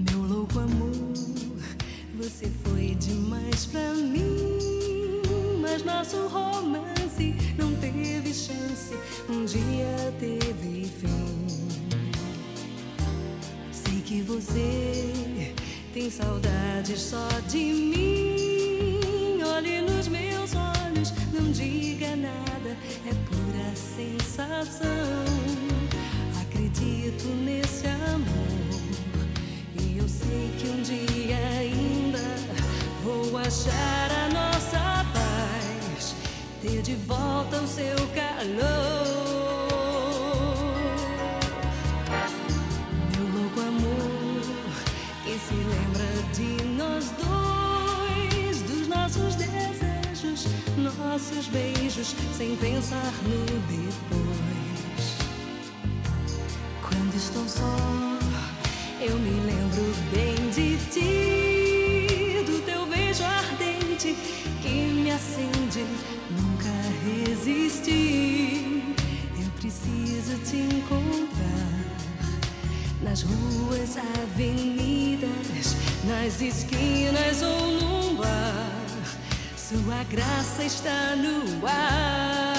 Meu louco amor, você foi demais pra mim, mas nosso romance não teve chance, um dia teve fim. Sei que você tem saudade só de mim. Olhe nos meus olhos, não diga nada, é pura sensação. Acredito nesse amor e eu sei que um dia ainda vou achar a nossa paz, ter de volta o seu calor. Meu louco amor, quem se lembra de nós dois, dos nossos desejos, nossos beijos, sem pensar no depois. Quando estou só, eu me lembro bem de ti, do teu beijo ardente que me acende, nunca resisti. Eu preciso te encontrar nas ruas, avenidas, nas esquinas ou num bar. Sua graça está no ar.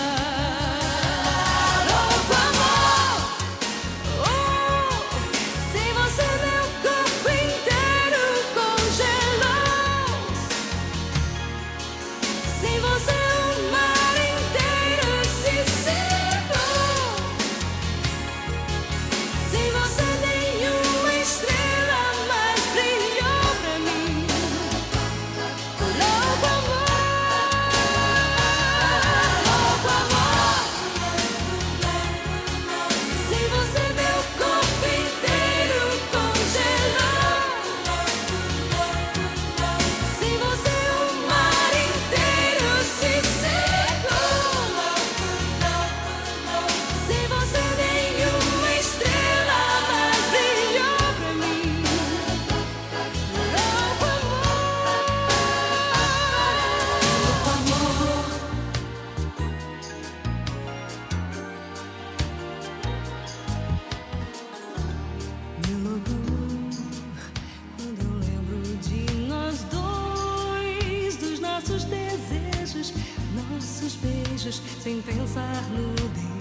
Nossos beijos, sem pensar no depois.